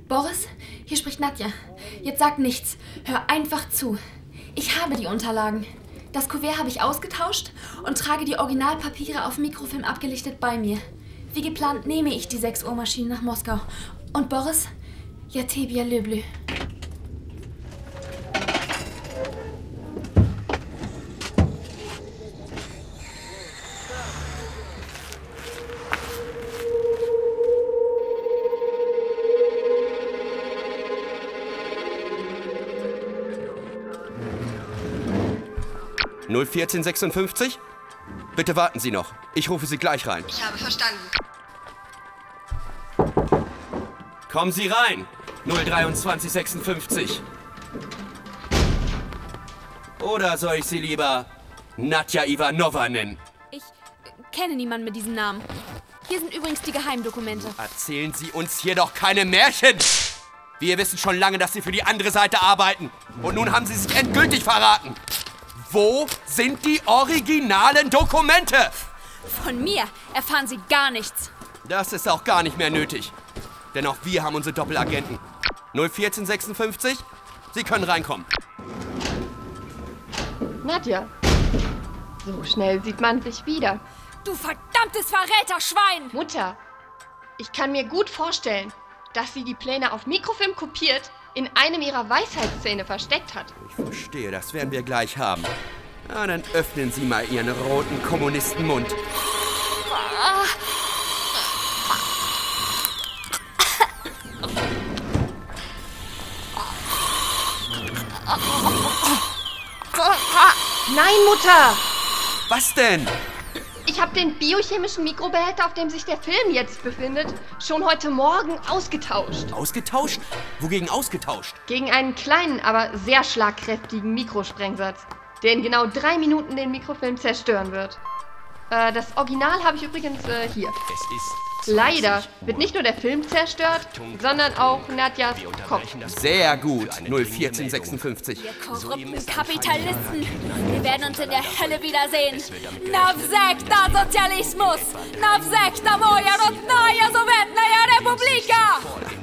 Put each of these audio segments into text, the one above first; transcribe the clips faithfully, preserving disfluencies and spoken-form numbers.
Boris, hier spricht Nadja. Jetzt sag nichts. Hör einfach zu. Ich habe die Unterlagen. Das Kuvert habe ich ausgetauscht und trage die Originalpapiere auf Mikrofilm abgelichtet bei mir. Wie geplant nehme ich die sechs Uhr Maschine nach Moskau. Und Boris? Ja, Tebia Löblü. null vierzehn sechsundfünfzig? Bitte warten Sie noch. Ich rufe Sie gleich rein. Ich habe verstanden. Kommen Sie rein. null dreiundzwanzig sechsundfünfzig. Oder soll ich Sie lieber Nadja Ivanova nennen? Ich kenne niemanden mit diesem Namen. Hier sind übrigens die Geheimdokumente. Erzählen Sie uns hier doch keine Märchen! Wir wissen schon lange, dass Sie für die andere Seite arbeiten. Und nun haben Sie sich endgültig verraten. Wo sind die originalen Dokumente? Von mir erfahren Sie gar nichts. Das ist auch gar nicht mehr nötig. Denn auch wir haben unsere Doppelagenten. null vierzehn sechsundfünfzig, Sie können reinkommen. Nadja, so schnell sieht man sich wieder. Du verdammtes Verräterschwein! Mutter, ich kann mir gut vorstellen, dass sie die Pläne auf Mikrofilm kopiert in einem ihrer Weisheitszähne versteckt hat. Ich verstehe, das werden wir gleich haben. Na, dann öffnen Sie mal Ihren roten Kommunistenmund. Nein, Mutter! Was denn? Ich habe den biochemischen Mikrobehälter, auf dem sich der Film jetzt befindet, schon heute Morgen ausgetauscht. Ausgetauscht? Wogegen ausgetauscht? Gegen einen kleinen, aber sehr schlagkräftigen Mikrosprengsatz, der in genau drei Minuten den Mikrofilm zerstören wird. Äh, das Original habe ich übrigens äh, hier. Es ist Leider wird nicht nur der Film zerstört, sondern auch Nadjas Kopf. sehr gut, null vierzehn sexundfünfzig. Ihr korrupten Kapitalisten! Wir werden uns in der Hölle wiedersehen! Navsekta Sozialismus! Navsekta moja rodnaya Sowjetnaya Republika!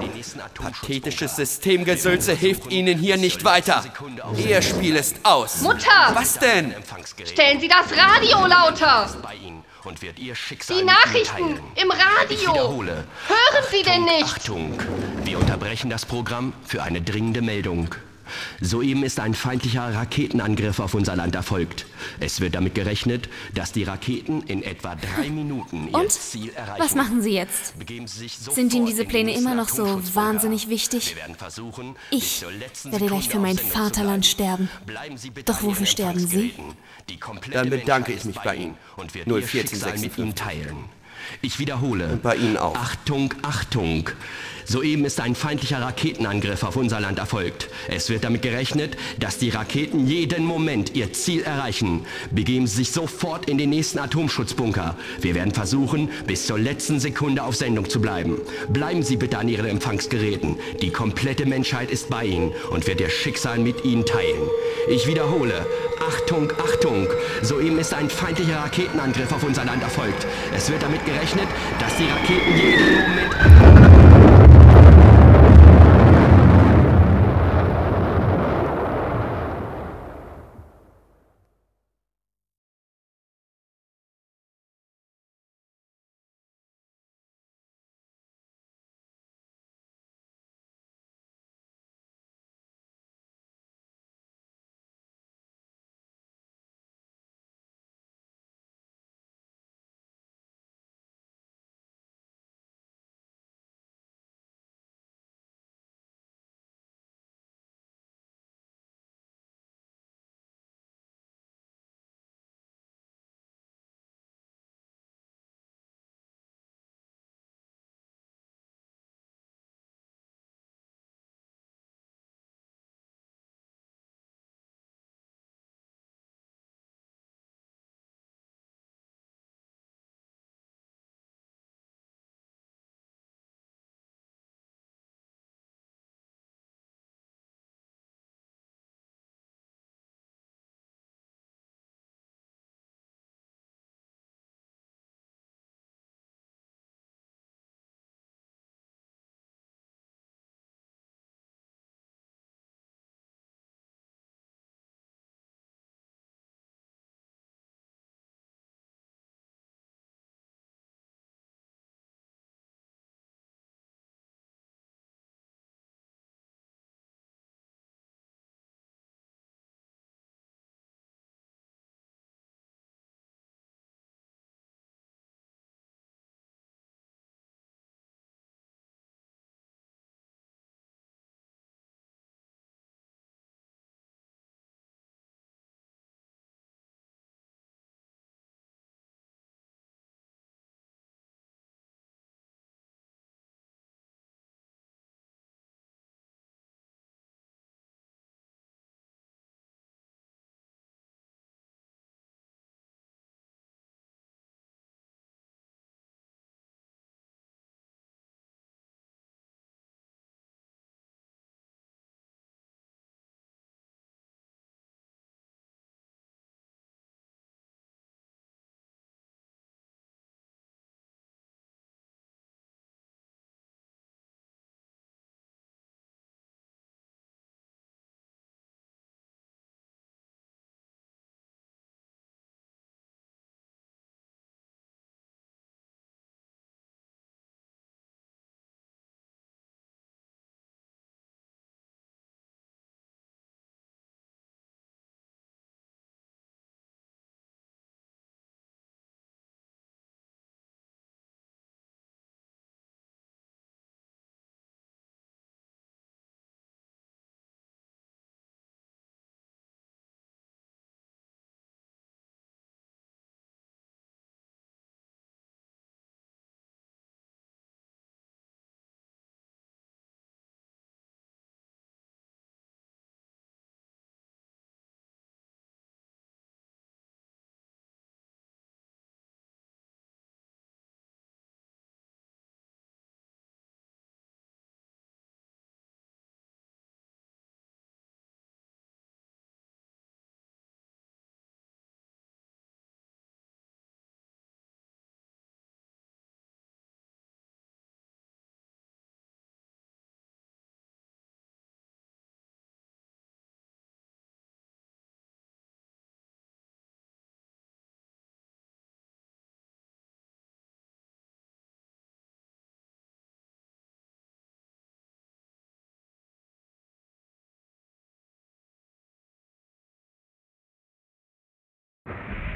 Pathetisches Systemgesülze hilft Ihnen hier nicht weiter. Ihr Spiel ist aus. Mutter! Was denn? Stellen Sie das Radio lauter! Und wird ihr Schicksal Die mit Ihnen Nachrichten teilen. im Radio! Ich wiederhole. Hören Sie denn Achtung, nicht? Achtung! Wir unterbrechen das Programm für eine dringende Meldung. Soeben ist ein feindlicher Raketenangriff auf unser Land erfolgt. Es wird damit gerechnet, dass die Raketen in etwa drei Minuten ihr Und? Ziel erreichen. Was machen Sie jetzt? Begeben Sie sich Sind Ihnen sofort diese in die Pläne nächsten immer noch so Atomschutzbunker. wahnsinnig wichtig? Wir werden versuchen, Ich bis zur letzten werde gleich Sekunde für mein auf Sendung zu Vaterland bleiben. sterben. Bleiben Sie bitte Doch an wofür Ihren sterben Sie? Empfangsgeräten. Die komplette Dann bedanke Menschheit ich mich ist bei Ihnen. und wird null ihr vierzehn Schicksal mit Ihnen sechsundfünfzig. teilen. Ich wiederhole. Und bei Ihnen auch. Achtung, Achtung! Soeben ist ein feindlicher Raketenangriff auf unser Land erfolgt. Es wird damit gerechnet, dass die Raketen jeden Moment ihr Ziel erreichen. Begeben Sie sich sofort in den nächsten Atomschutzbunker. Wir werden versuchen, bis zur letzten Sekunde auf Sendung zu bleiben. Bleiben Sie bitte an Ihren Empfangsgeräten. Die komplette Menschheit ist bei Ihnen und wird ihr Schicksal mit Ihnen teilen. Ich wiederhole. Achtung, Achtung! Soeben ist ein feindlicher Raketenangriff auf unser Land erfolgt. Es wird damit gerechnet, dass die Raketen jeden Moment...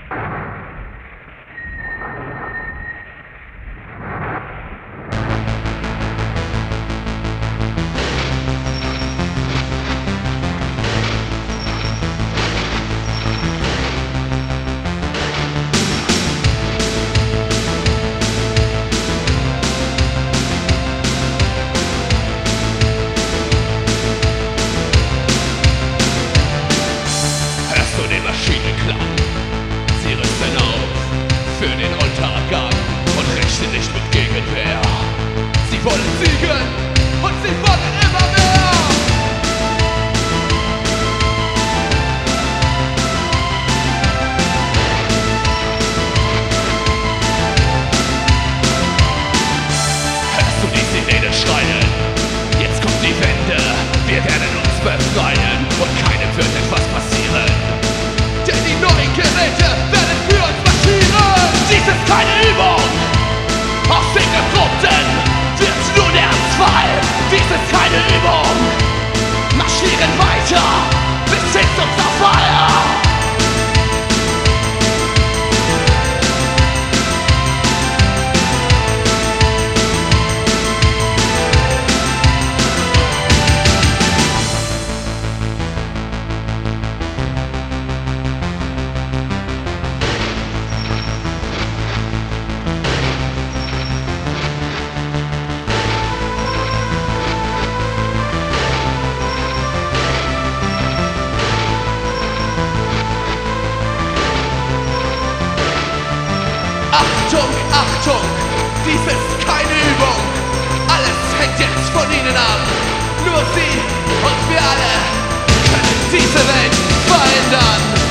Achtung, Achtung, dies ist keine Übung. Alles hängt jetzt von Ihnen ab. Nur Sie und wir alle können diese Welt verändern.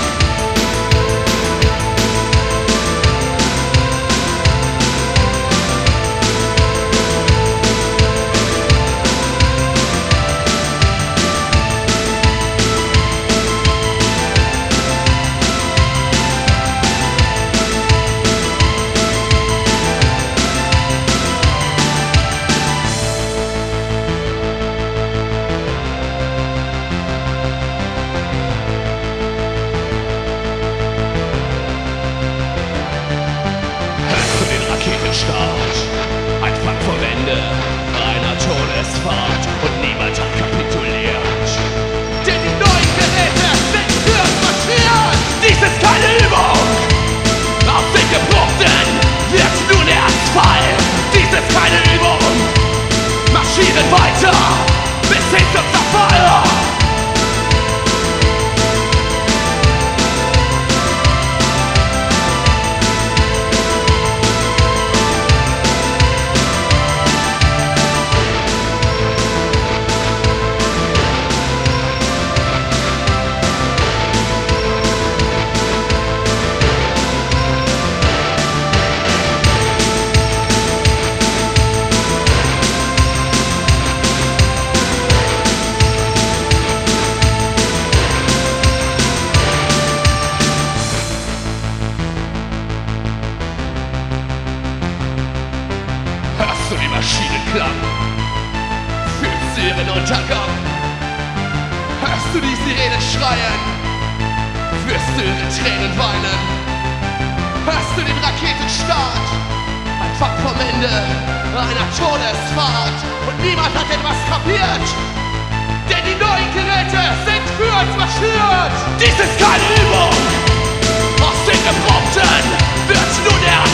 Start. Anfang vom Ende, einer Todesfahrt und niemand hat kapituliert. Denn die neuen Geräte sind fürs Marschieren. Dies ist keine Übung. Auf den Gebrochen wird nun der Asphalt. Dies ist keine Übung. Marschieren weiter bis hin zum Zerfall. Hörst du die Maschinen klappen? Fühlst du ihren Untergang? Hörst du die Sirene schreien? Wirst du ihre Tränen weinen? Hörst du den Raketenstart? Einfach vom Ende einer Todesfahrt und niemand hat etwas kapiert. Denn die neuen Geräte sind für uns marschiert. Dies ist keine Übung. Aus den Gebrochen wird nun der